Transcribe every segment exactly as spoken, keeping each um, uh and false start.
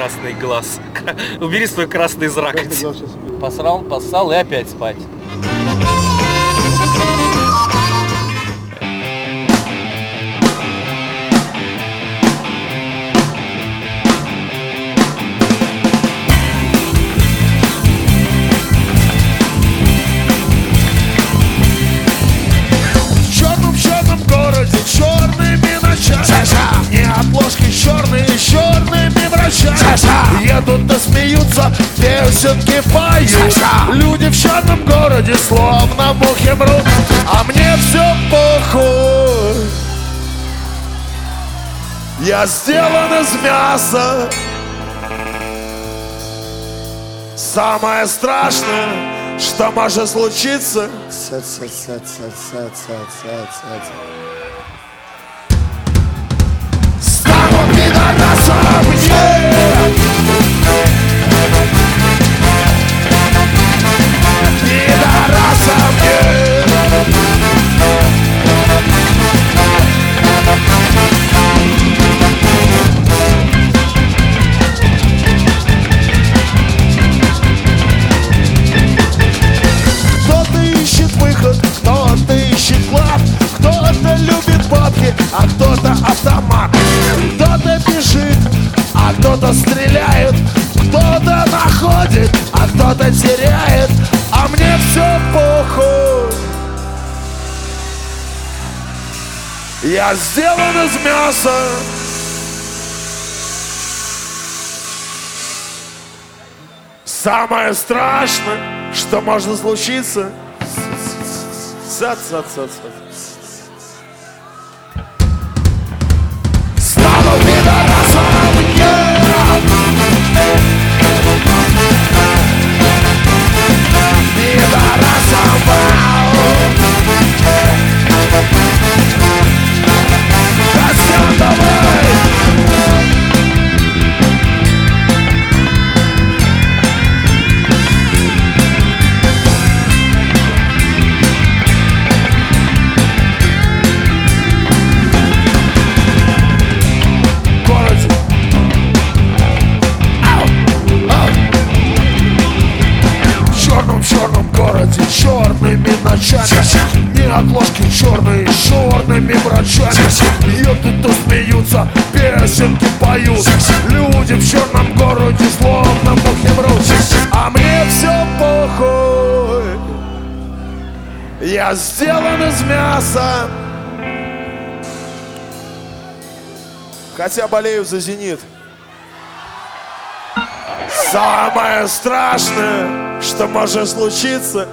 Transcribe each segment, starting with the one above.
красный глаз. Убери свой красный зрак. Красный глаз сейчас уберу. Посрал, поссал и опять спать. Неотложки черные, черными вращают. Едут да смеются, песенки поют. Люди в черном городе словно мухи мрут. А мне все похуй. Я сделан из мяса. Самое страшное, что может случиться. Стану пидорасом, yeah! Пидорасом, yeah! Кто-то ищет выход, кто-то ищет клад, кто-то любит бабки, а кто-то автомат. Кто-то бежит, а кто-то стреляет, кто-то находит, а кто-то теряет. А мне все похуй. Я сделан из мяса. Самое страшное, что может случиться. Ца-ца-ца-ца. Стану пидорасом, yeah! Пидорасом, вау! Костян, давай! В черном городе черными ночами. Неотложки черные черными врачами. Едут то смеются, песенки поют. Люди в черном городе словно мухи мрут. А мне все похуй. Я сделан из мяса. Хотя болею за «Зенит». Самое страшное, что может случиться.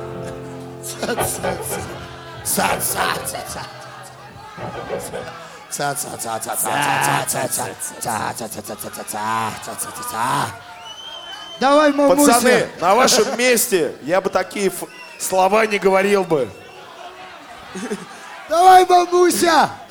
Давай, мамуся. Пацаны, на вашем месте я бы такие слова не говорил бы. Давай, мамуся.